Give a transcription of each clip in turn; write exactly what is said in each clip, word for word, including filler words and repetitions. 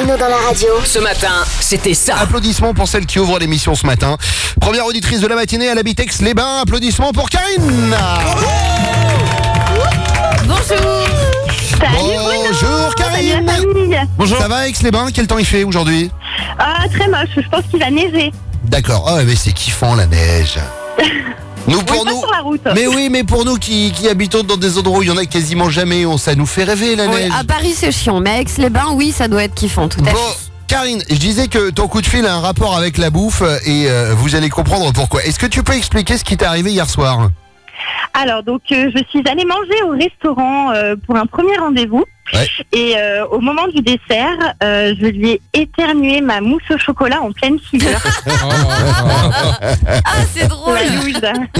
Bruno dans la radio. Ce matin, c'était ça. Applaudissements pour celle qui ouvre l'émission ce matin. Première auditrice de la matinée à l'Habitex Les Bains. Applaudissements pour Karine. Bonjour. Salut Bonjour Karine. Salut la Bonjour. Ça va Aix Les Bains? Quel temps il fait aujourd'hui? Ah, très moche, je pense qu'il va neiger. D'accord. Oh mais c'est kiffant la neige. Nous pour Oui, pas nous. sur la route. Mais oui, mais pour nous qui, qui habitons dans des endroits où il y en a quasiment jamais, on, ça nous fait rêver la Oui, neige. à Paris c'est chiant, mais à Aix-les-Bains, oui, ça doit être kiffant, tout à Bon, fait. Karine, je disais que ton coup de fil a un rapport avec la bouffe et euh, vous allez comprendre pourquoi. Est-ce que tu peux expliquer ce qui t'est arrivé hier soir? Alors, donc, euh, je suis allée manger au restaurant euh, pour un premier rendez-vous. Ouais. Et euh, au moment du dessert, euh, je lui ai éternué ma mousse au chocolat en pleine figure. Ah, c'est drôle. La loose.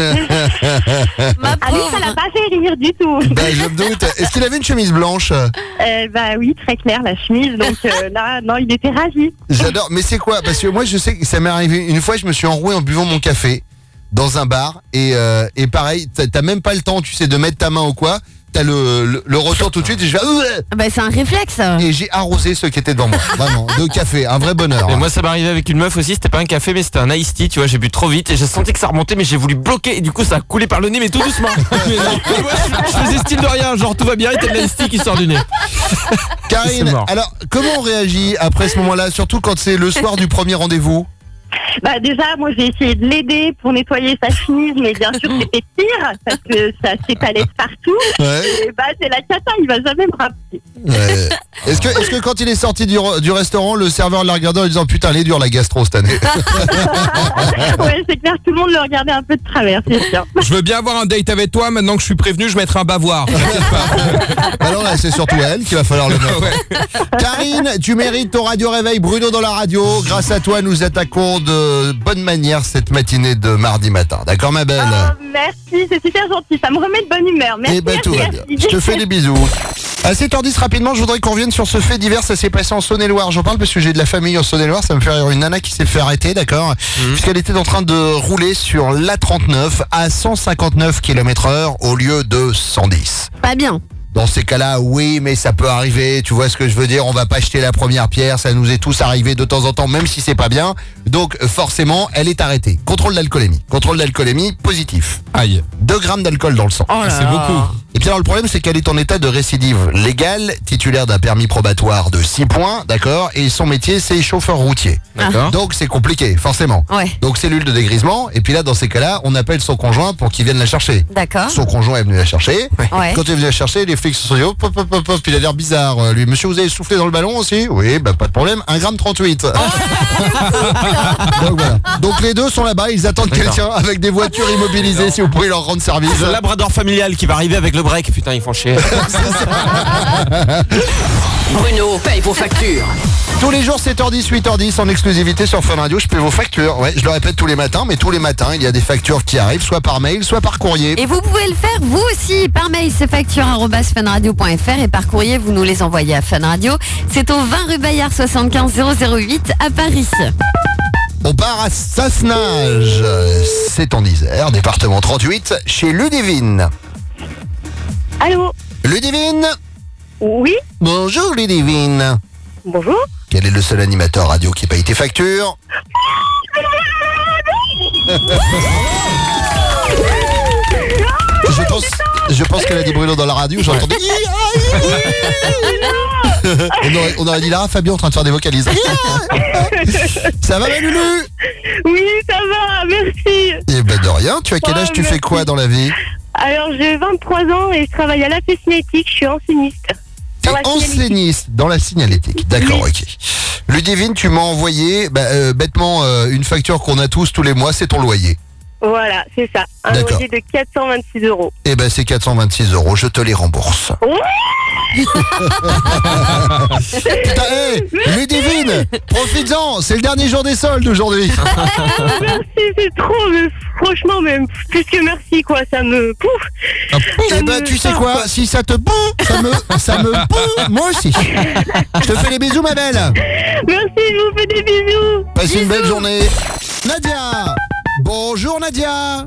Ma Ah oui, ça l'a pauvre. pas fait rire du tout. Ben, je me doute. Est-ce qu'il avait une chemise blanche? Euh, bah oui, très clair, la chemise. Donc euh, là, non, il était ravi. J'adore. Mais c'est quoi? Parce que moi, je sais que ça m'est arrivé. Une fois, je me suis enroué en buvant mon café dans un bar. Et, euh, et pareil, t'as t'as même pas le temps, tu sais, de mettre ta main ou quoi. T'as le, le, le retour tout de suite et je fais... Bah, c'est un réflexe. Et j'ai arrosé ceux qui étaient devant moi. Vraiment, de café. Un vrai bonheur. Mais hein. moi ça m'est arrivé avec une meuf aussi, c'était pas un café mais c'était un iced tea, tu vois, j'ai bu trop vite et j'ai senti que ça remontait mais j'ai voulu bloquer et du coup ça a coulé par le nez mais tout doucement. Mais non, et moi, je, je faisais style de rien, genre tout va bien et t'as de l'iced tea qui sort du nez. Karine, C'est mort. alors, comment on réagit après ce moment-là, surtout quand c'est le soir du premier rendez-vous? Bah déjà, moi j'ai essayé de l'aider pour nettoyer sa chemise, mais bien sûr c'était pire parce que ça s'étalait partout. Ouais. Et bah c'est la cata, il va jamais me rappeler. Ouais. Est-ce que, est-ce que quand il est sorti du, re- du restaurant, le serveur l'a regardé en lui disant putain, elle est dure la gastro cette année? Ouais, c'est clair, tout le monde le regardait un peu de travers, c'est sûr. Je veux bien avoir un date avec toi, maintenant que je suis prévenu, je mettrai un bavoir. Alors là, c'est surtout à elle qu'il va falloir le mettre. Karine, tu mérites ton radio réveil Bruno dans la radio. Grâce à toi, nous attaquons de bonne manière cette matinée de mardi matin. D'accord, ma belle? Ah, merci, c'est super gentil, ça me remet de bonne humeur. Merci, Eh ben, merci, tout va merci. bien. Je te fais des bisous. À sept heures dix, rapidement, je voudrais qu'on revienne sur ce fait divers. Ça s'est passé en Saône-et-Loire. J'en parle parce que j'ai de la famille en Saône-et-Loire. Ça me fait rire. Une nana qui s'est fait arrêter, d'accord, puisqu'elle était en train de rouler sur l'A trente-neuf à cent cinquante-neuf kilomètres heure au lieu de cent dix. Pas bien. Dans ces cas-là, oui, mais ça peut arriver. Tu vois ce que je veux dire? On va pas jeter la première pierre. Ça nous est tous arrivé de temps en temps, même si c'est pas bien. Donc, forcément, elle est arrêtée. Contrôle d'alcoolémie. Contrôle d'alcoolémie positif. Aïe, deux grammes d'alcool dans le sang. Oh là c'est là. beaucoup. Et puis alors le problème c'est qu'elle est en état de récidive légale, titulaire d'un permis probatoire de six points, d'accord, et son métier c'est chauffeur routier. D'accord. Donc c'est compliqué, forcément. Ouais, Donc cellule de dégrisement, et puis là dans ces cas-là, on appelle son conjoint pour qu'il vienne la chercher. d'accord. Son conjoint est venu la chercher. Ouais. Quand il est venu la chercher, les flics se sont dit hop hop hop hop hop, il a l'air bizarre. Euh, Lui, monsieur, vous avez soufflé dans le ballon aussi? Oui, bah pas de problème, un gramme trente-huit. Donc voilà. Donc les deux sont là-bas, ils attendent D'accord. quelqu'un avec des voitures immobilisées si vous pouvez leur rendre service. Le labrador familial qui va arriver avec le break, putain ils font chier. Bruno paye vos factures. Tous les jours sept heures dix, huit heures dix en exclusivité sur Fun Radio, je paie vos factures. Ouais, je le répète tous les matins, mais tous les matins, il y a des factures qui arrivent, soit par mail, soit par courrier. Et vous pouvez le faire vous aussi par mail, c'est facture arobase funradio point fr et par courrier vous nous les envoyez à Fun Radio. C'est au vingt rue Bayard soixante-quinze zéro zéro huit à Paris. On part à Sassenage, c'est en Isère, département trente-huit, chez Ludivine. Allô? Ludivine? Oui? Bonjour Ludivine. Bonjour? Quel est le seul animateur radio qui paye tes factures? Je pense, je pense qu'elle a dit Bruno dans la radio, j'ai entendu. on, aurait, on aurait dit Lara Fabien en train de faire des vocalises. Ça va ma Lulu? Oui, ça va, merci. Eh ben de rien, tu as quel Oh, âge, tu fais merci. quoi dans la vie? Alors, j'ai vingt-trois ans et je travaille à la cinétique, je suis enseigniste. T'es Dans la enseigniste dans la signalétique. D'accord, ok. Ludivine, tu m'as envoyé bah, euh, bêtement euh, une facture qu'on a tous tous les mois, c'est ton loyer. Voilà, c'est ça. Un D'accord. loyer de quatre cent vingt-six euros. Eh ben c'est quatre cent vingt-six euros, je te les rembourse. Putain, hé, Ludivine, profites-en, c'est le dernier jour des soldes aujourd'hui. Merci, c'est trop, mais franchement, même plus que merci, quoi. Ça me pouf. Eh ben tu sais quoi, si ça te boue, ça me, ça me boue, moi aussi. Je te fais les bisous ma belle. Merci, je vous fais des bisous. Passe une belle journée. Nadia. Bonjour Nadia.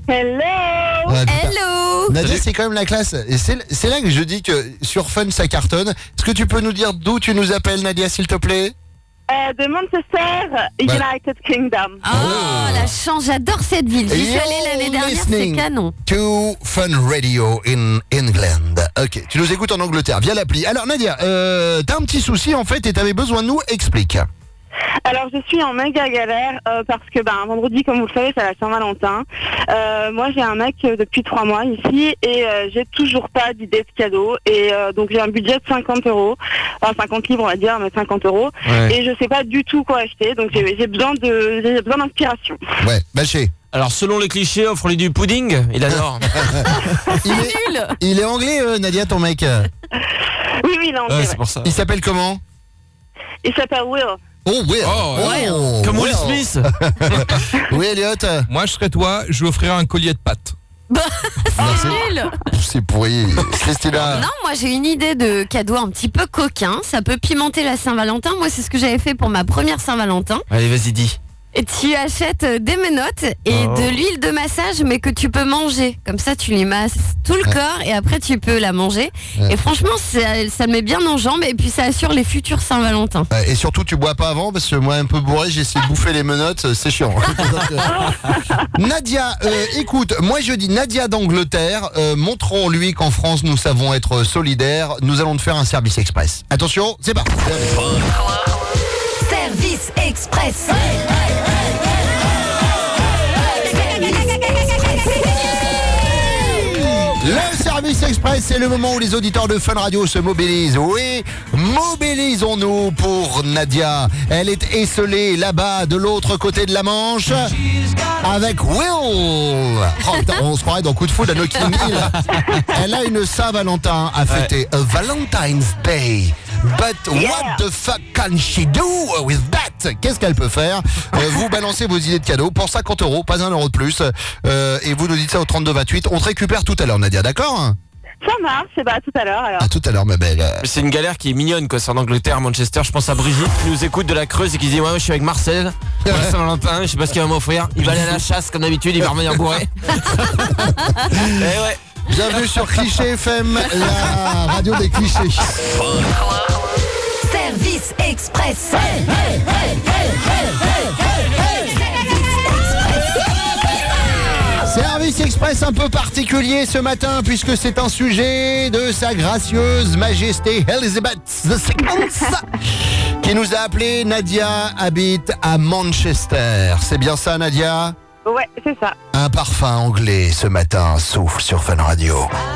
Hello. Ah, putain. Hello. Nadia, c'est quand même la classe. Et c'est c'est là que je dis que sur Fun, ça cartonne. Est-ce que tu peux nous dire d'où tu nous appelles, Nadia, s'il te plaît? Euh, de Manchester, United Kingdom. Oh, la chance, j'adore cette ville. J'y suis You're allée l'année dernière, c'est listening canon. To Fun Radio in England. Ok, tu nous écoutes en Angleterre via l'appli. Alors Nadia, euh, t'as un petit souci en fait et t'avais besoin de nous. Explique. Alors, je suis en méga galère euh, parce que ben, vendredi, comme vous le savez, c'est la Saint-Valentin. Euh, moi, j'ai un mec euh, depuis trois mois ici et euh, j'ai toujours pas d'idée de cadeau. Et euh, donc, j'ai un budget de cinquante euros. Enfin, cinquante livres, on va dire, mais cinquante euros. Ouais. Et je sais pas du tout quoi acheter. Donc, j'ai j'ai besoin de, j'ai besoin d'inspiration. Ouais, Bâché. Alors selon les clichés, offre-lui du pudding, il adore. Il est, Nul. il est anglais, euh, Nadia, ton mec. Oui, oui, il est anglais. Ouais, Ouais. c'est pour ça. Il s'appelle comment? Il s'appelle Will. Oh, Will. Oh, Oh, Comme Will Will. Smith. Oui, Elliot. Moi, je serais toi, je lui offrirais un collier de pâtes. Merci. Nul. C'est pourri. Christina. Non, moi j'ai une idée de cadeau un petit peu coquin. Ça peut pimenter la Saint-Valentin. Moi, c'est ce que j'avais fait pour ma première Saint-Valentin. Allez, vas-y, dis. Et tu achètes euh, des menottes et Oh. de l'huile de massage, mais que tu peux manger. Comme ça, tu lui masses tout le corps et après tu peux la manger. Ouais. Et franchement, ça, ça me met bien en jambes et puis ça assure les futurs Saint-Valentin. Euh, Et surtout, tu bois pas avant parce que moi, un peu bourré, j'ai essayé de bouffer les menottes, euh, c'est chiant. Nadia, euh, écoute, moi je dis Nadia d'Angleterre, euh, montrons-lui qu'en France nous savons être solidaires. Nous allons te faire un service express. Attention, c'est parti. Service express. Le service express, c'est le moment où les auditeurs de Fun Radio se mobilisent. Oui, mobilisons-nous pour Nadia. Elle est esselée là-bas, de l'autre côté de la Manche, avec Will. Oh, putain, on se croirait dans Coup de foudre à Notting Hill. Elle a une Saint-Valentin à fêter, a Valentine's Day. But what the fuck can she do with that? Qu'est-ce qu'elle peut faire? euh, Vous balancez vos idées de cadeaux pour cinquante euros, pas un euro de plus. Euh, et vous nous dites ça au trente-deux vingt-huit. On te récupère tout à l'heure, Nadia, d'accord? Ça marche, c'est pas à tout à l'heure alors. À tout à l'heure, ma belle. Mais c'est une galère qui est mignonne, quoi. C'est en Angleterre, à Manchester. Je pense à Brigitte qui nous écoute de la Creuse et qui dit ouais, ouais je suis avec Marcel. Pour la Saint-Valentin, je sais pas ce qu'il va m'offrir. Il va aller à la chasse comme d'habitude, il va revenir bourré. Eh ouais. Bienvenue sur Cliché F M, la radio des clichés. Service express. Service express un peu particulier ce matin puisque c'est un sujet de sa gracieuse majesté Elizabeth the Second qui nous a appelé. Nadia habite à Manchester. C'est bien ça, Nadia? Ouais, c'est ça. Un parfum anglais ce matin souffle sur Fun Radio.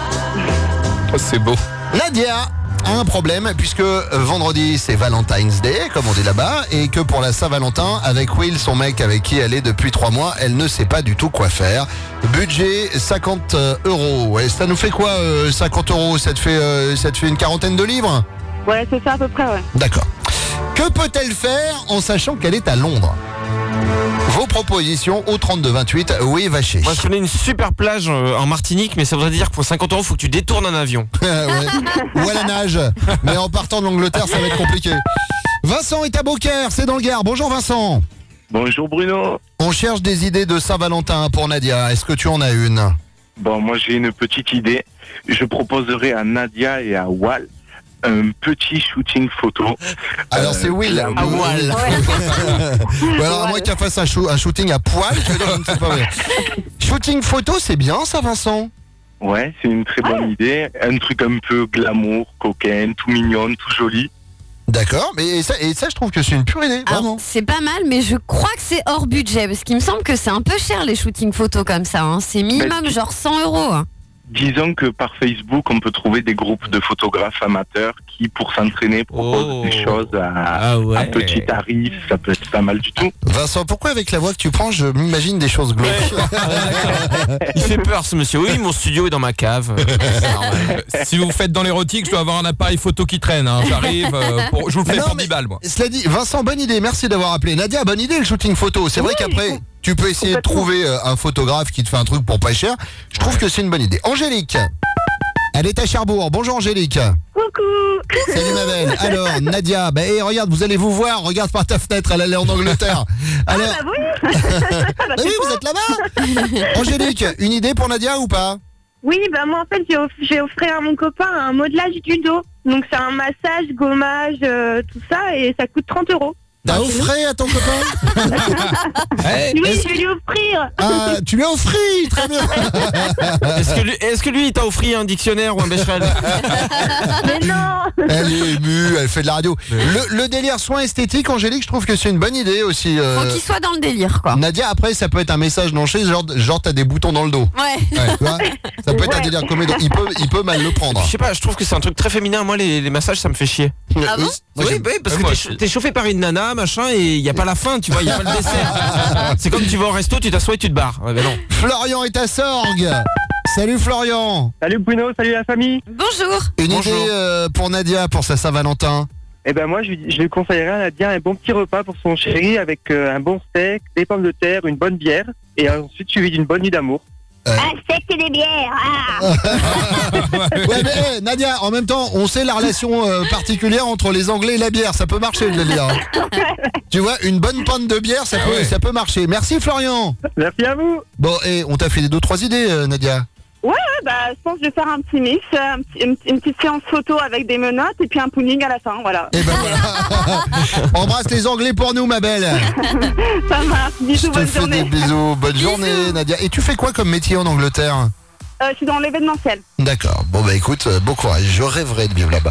Oh, c'est beau. Nadia a un problème puisque vendredi c'est Valentine's Day comme on dit là-bas et que pour la Saint-Valentin avec Will, son mec avec qui elle est depuis trois mois, elle ne sait pas du tout quoi faire. Budget cinquante euros. Ouais, ça nous fait quoi euh, cinquante euros? Ça te fait euh, ça te fait une quarantaine de livres? Ouais, c'est ça à peu près, ouais. D'accord. Que peut-elle faire en sachant qu'elle est à Londres? Vos propositions au trente-deux vingt-huit. Oui, Vaché. Moi je connais une super plage euh, en Martinique, mais ça voudrait dire que pour cinquante euros, faut que tu détournes un avion. Ouais. Ou à la nage. Mais en partant de l'Angleterre, ça va être compliqué. Vincent est à Beaucaire, c'est dans le Gard. Bonjour Vincent. Bonjour Bruno. On cherche des idées de Saint-Valentin pour Nadia. Est-ce que tu en as une? Bon, moi j'ai une petite idée. Je proposerai à Nadia et à Wal un petit shooting photo. Alors Euh, c'est Will. la- À Wal. Ou alors à moins qu'elle fasse un, shoo- un shooting à poil, je veux dire, je ne sais pas. mais- Shooting photo, c'est bien ça, Vincent? Ouais, c'est une très bonne idée. Un truc un peu glamour, coquin, tout mignon, tout joli. D'accord, mais et ça, et ça, je trouve que c'est une pure idée, Alors, vraiment. c'est pas mal, mais je crois que c'est hors budget parce qu'il me semble que c'est un peu cher les shootings photos comme ça. Hein. C'est minimum Ben, genre cent euros. Hein. Disons que par Facebook, on peut trouver des groupes de photographes amateurs qui, pour s'entraîner, proposent Oh. des choses à, Ah ouais. à petit tarif. Ça peut être pas mal du tout. Vincent, pourquoi avec la voix que tu prends, je m'imagine des choses glauques? Il fait peur ce monsieur. Oui, mon studio est dans ma cave. C'est normal. Si vous faites dans l'érotique, je dois avoir un appareil photo qui traîne. Hein. J'arrive, euh, pour- je vous le fais Non, pour mais- dix balles, moi. Cela dit, Vincent, bonne idée, merci d'avoir appelé. Nadia, bonne idée le shooting photo. C'est vrai Oui, qu'après, tu peux essayer de complètement. trouver euh, un photographe qui te fait un truc pour pas cher. Je trouve que c'est une bonne idée. Angélique, elle est à Cherbourg. Bonjour Angélique. Coucou. Salut ma belle. Alors, Nadia, bah, hey, regarde, vous allez vous voir. Regarde par ta fenêtre, elle allait en Angleterre. Alors, Ah bah oui, Ah oui, vous êtes là-bas. Angélique, une idée pour Nadia ou pas? Oui, bah moi en fait j'ai off- j'ai offert à mon copain un modelage du dos. Donc c'est un massage, gommage, euh, tout ça et ça coûte trente euros. T'as offert à ton copain? Hey, Oui, est-ce je vais lui offrir. Ah, tu lui as offert, très bien. Est-ce que, lui- est-ce que lui il t'a offert un dictionnaire ou un Becherel? Mais non. Elle est émue, elle fait de la radio. Le, le délire soin esthétique, Angélique, je trouve que c'est une bonne idée aussi. euh, Faut qu'il soit dans le délire, quoi. Nadia, après, ça peut être un message non chez, genre, genre t'as des boutons dans le dos. Ouais. Ouais, tu vois, ça peut être un délire comédien. Il peut, il peut mal le prendre. Je sais pas, je trouve que c'est un truc très féminin. Moi, les, les massages, ça me fait chier. Ah bon Moi, Oui, j'aime- oui, parce Ouais, que moi, t'es, je- ch- t'es chauffé par une nana, machin, et il y a pas la fin, tu vois, il y a pas le dessert. C'est comme tu vas au resto, tu t'assois et tu te barres. Ouais, ben non. Florian est à Sorgue. Salut Florian. Salut Bruno, salut la famille. Bonjour. Une Bonjour. idée euh, pour Nadia pour sa Saint-Valentin. Eh ben moi, je, lui- je lui conseillerais à Nadia un bon petit repas pour son chéri avec euh, un bon steak, des pommes de terre, une bonne bière et ensuite suivi d'une bonne nuit d'amour. Un steak et des bières. Ah. Ouais, mais hey, Nadia, en même temps, on sait la relation euh, particulière entre les Anglais et la bière. Ça peut marcher le délire. Tu vois, une bonne pinte de bière, ça peut, ouais. ça peut marcher. Merci Florian. Merci à vous. Bon, et on t'a fait deux trois idées, euh, Nadia. Ouais, bah je pense que je vais faire un petit mix, un petit- une, une petite séance photo avec des menottes et puis un pudding à la fin, voilà. Et ben voilà. Embrasse les Anglais pour nous, ma belle. Ça marche. Je Bisous, te bonne fais journée. des bisous. Bonne journée, Nadia. Et tu fais quoi comme métier en Angleterre? Euh, je suis dans l'événementiel. D'accord. Bon, bah écoute, euh, bon courage. Je rêverais de vivre là-bas.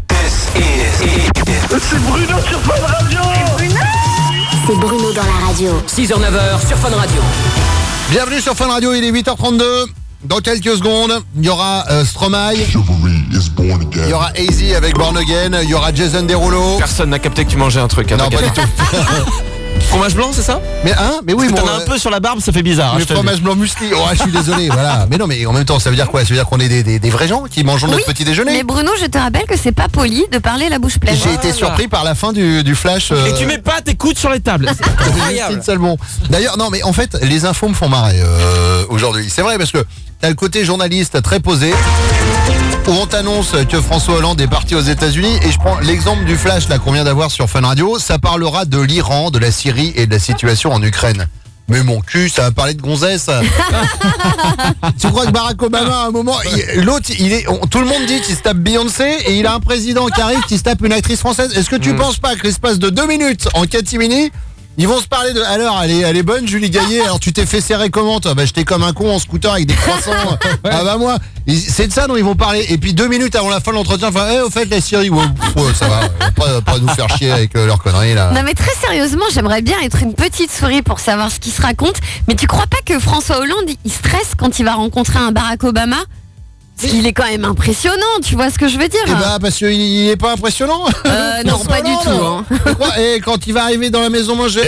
C'est Bruno sur Fun Radio. C'est Bruno dans la radio. six heures neuf heures sur Fun Radio. Bienvenue sur Fun Radio, il est huit heures trente-deux. Dans quelques secondes, il y aura euh, Stromae, il y aura A Z avec Born Again, il y aura Jason Derulo. Personne n'a capté que tu mangeais un truc. Hein, Non, pas t'inquiète du tout. Fromage blanc, c'est ça? Mais hein, mais oui, Parce que bon, t'en as un euh, peu sur la barbe, ça fait bizarre. hein, le je te le dis. fromage blanc muesli. Oh, je suis désolé, voilà. Mais non, mais en même temps, ça veut dire quoi? Ça veut dire qu'on est des, des, des vrais gens qui mangent notre Oui, petit déjeuner. Mais Bruno, je te rappelle que c'est pas poli de parler la bouche pleine. J'ai été surpris par la fin du, du flash. euh, Et tu mets pas tes coudes sur les tables. C'est incroyable. Christine Salmon. D'ailleurs, non, mais en fait, les infos me font marrer euh, aujourd'hui. C'est vrai parce que t'as le côté journaliste très posé, où on t'annonce que François Hollande est parti aux États-Unis. Et je prends l'exemple du flash là qu'on vient d'avoir sur Fun Radio. Ça parlera de l'Iran, de la Syrie et de la situation en Ukraine. Mais mon cul, ça va parler de gonzesse. Tu crois que Barack Obama, à un moment, il- l'autre, il est, on- tout le monde dit qu'il se tape Beyoncé et il a un président qui arrive qui se tape une actrice française. Est-ce que tu Mm. penses pas que l'espace de deux minutes en catimini, ils vont se parler de. Alors, elle est, elle est bonne, Julie Gaillet. Alors, tu t'es fait serrer comment, toi? Bah, j'étais comme un con en scooter avec des croissants. Ah, bah, moi. Ils- C'est de ça dont ils vont parler. Et puis, deux minutes avant la fin de l'entretien, enfin, eh, au fait, la Syrie, ouais, pff, ouais, ça va. Ils vont Pas, pas nous faire chier avec euh, leurs conneries, là. Non mais très sérieusement, j'aimerais bien être une petite souris pour savoir ce qui se raconte. Mais tu crois pas que François Hollande, il stresse quand il va rencontrer un Barack Obama? Parce qu'il est quand même impressionnant, tu vois ce que je veux dire? Eh bah, parce qu'il il est pas impressionnant. Euh, non, François pas du Hollande. tout. Hein. Tu crois Et quand il va arriver dans la maison manger.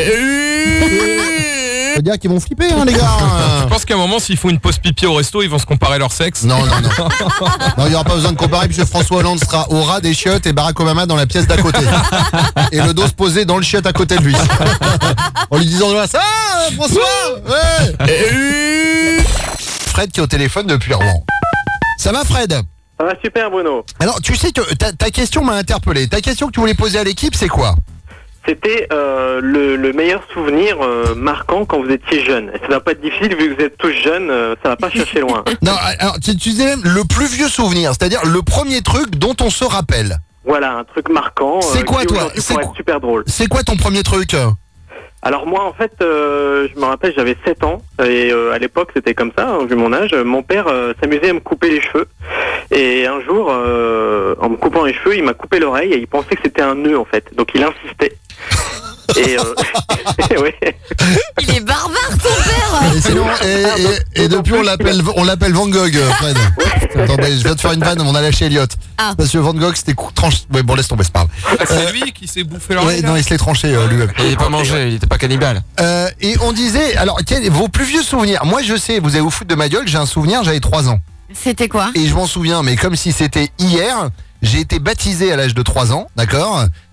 Ça veut dire qu'ils vont flipper, hein, les gars. Je pense qu'à un moment, s'ils font une pause pipi au resto, ils vont se comparer leur sexe. Non, non, non. Non, il n'y aura pas besoin de comparer puisque François Hollande sera au ras des chiottes et Barack Obama dans la pièce d'à côté. Et le dos posé dans le chiotte à côté de lui. En lui disant, ça va, François? Ouais. Fred qui est au téléphone depuis Rouen. Ça va, Fred? Ça va super Bruno. Alors, tu sais que ta, ta question m'a interpellé. Ta question que tu voulais poser à l'équipe, c'est quoi? C'était euh, le, le meilleur souvenir euh, marquant quand vous étiez jeune. Ça va pas être difficile vu que vous êtes tous jeunes, euh, ça va pas chercher loin. Non, alors, tu, tu disais même le plus vieux souvenir, c'est-à-dire le premier truc dont on se rappelle. Voilà, un truc marquant. C'est quoi, qui toi aujourd'hui C'est pourrait quoi être super drôle. C'est quoi ton premier truc? Alors moi en fait, euh, je me rappelle, j'avais sept ans et euh, à l'époque c'était comme ça, hein, vu mon âge. Mon père euh, s'amusait à me couper les cheveux et un jour, euh, en me coupant les cheveux, il m'a coupé l'oreille et il pensait que c'était un nœud en fait, donc il insistait. Et, euh, ouais. Il est barbare ton père. Et sinon, et, et, et depuis on l'appelle on l'appelle Van Gogh, Fred. Attends, bah, je viens de faire une vanne, on a lâché Elliot. Ah. Parce que Van Gogh c'était cou- tranché. Ouais, bon, laisse tomber, c'est pas grave. Ah, c'est lui qui s'est bouffé Ouais, l'oreille. non, il se l'est tranché euh, lui-même. Il n'est pas mangé, il était pas cannibale. Euh, et on disait, alors, quels vos plus vieux souvenirs? Moi, je sais, vous allez vous foutre de ma gueule, j'ai un souvenir, j'avais trois ans. C'était quoi? Et je m'en souviens, mais comme si c'était hier, j'ai été baptisé à l'âge de trois ans, d'accord?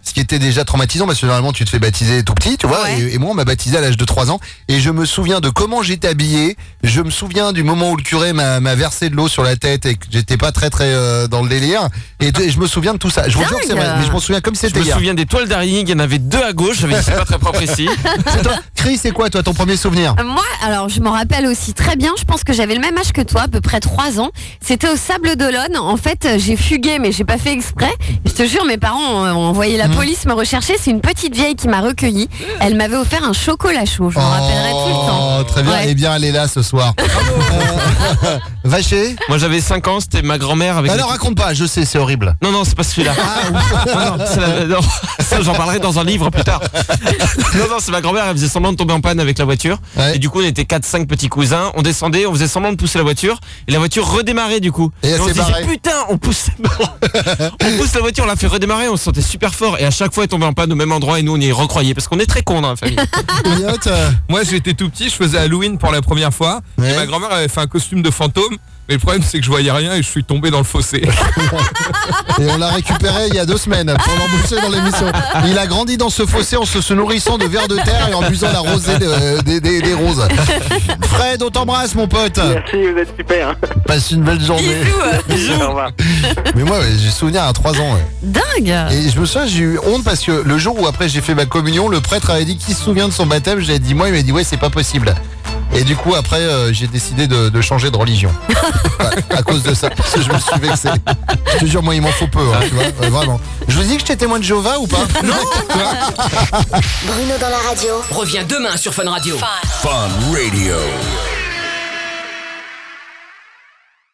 Ce qui était déjà traumatisant parce que généralement tu te fais baptiser tout petit, tu vois, Ouais. et, et moi on m'a baptisé à l'âge de trois ans et je me souviens de comment j'étais habillé, je me souviens du moment où le curé m'a, m'a versé de l'eau sur la tête et que j'étais pas très très euh, dans le délire et, t- et je me souviens de tout ça. Je vous jure que c'est vrai, mais je m'en souviens comme si Je c'était me hier. souviens des toiles d'araignée, il y en avait deux à gauche, j'avais dit c'est pas très propre ici. C'est toi, Chris, c'est quoi toi ton premier souvenir? Euh, Moi, alors je m'en rappelle aussi très bien, je pense que j'avais le même âge que toi, à peu près trois ans. C'était au Sable d'Olonne. En fait, euh, j'ai fugué, mais j'ai pas fait exprès. Je te jure, mes parents ont, ont envoyé la police me rechercher. C'est une petite vieille qui m'a recueillie. Elle m'avait offert un chocolat chaud, je m'en rappellerai tout le temps. Oh, très bien, Ouais. eh bien elle est là ce soir. euh, Vacher. Moi j'avais cinq ans, c'était ma grand-mère avec. Ah les- non, raconte pas, je sais, c'est horrible. Non, non, c'est pas celui-là. non, non, c'est la- non, ça j'en parlerai dans un livre plus tard. Non, non, c'est ma grand-mère, elle faisait semblant de tomber en panne avec la voiture. Ouais. Et du coup, on était quatre cinq petits cousins. On descendait, on faisait semblant de pousser la voiture. Et la voiture redémarrait du coup. Et elle on s'est se disait, barrée. putain, on pousse. on pousse la voiture, on l'a fait redémarrer, on se sentait super fort. Et à chaque fois, elle tombait en panne au même endroit et nous, on y recroyait. Parce qu'on est très cons dans la famille. Elliot, euh, Moi, j'étais tout petit, je faisais Halloween pour la première fois. Ouais. Et ma grand-mère avait fait un costume de fantôme. Mais le problème, c'est que je voyais rien et je suis tombé dans le fossé. et on l'a récupéré il y a deux semaines pour l'embaucher dans l'émission. Il a grandi dans ce fossé en se, se nourrissant de vers de terre et en buvant la rosée de- des, des- des roses. Fred, on t'embrasse mon pote. Merci, vous êtes super. Passe une belle journée. Bisous. Au revoir. Mais moi, ouais, j'ai souvenir à trois ans. Ouais. Dingue. Et je me souviens, j'ai eu honte parce que le jour où après j'ai fait ma communion, le prêtre avait dit qui se souvient de son baptême. J'ai dit moi, il m'a dit ouais, c'est pas possible. Et du coup après euh, j'ai décidé de, de changer de religion. Ouais, à cause de ça, parce que je me suis vexé. Je te jure, moi il m'en faut peu, hein, tu vois, ouais, vraiment. Je vous dis que j'étais témoin de Jéhovah ou pas? Non. Bruno dans la radio. Reviens demain sur Fun Radio. Fun Radio.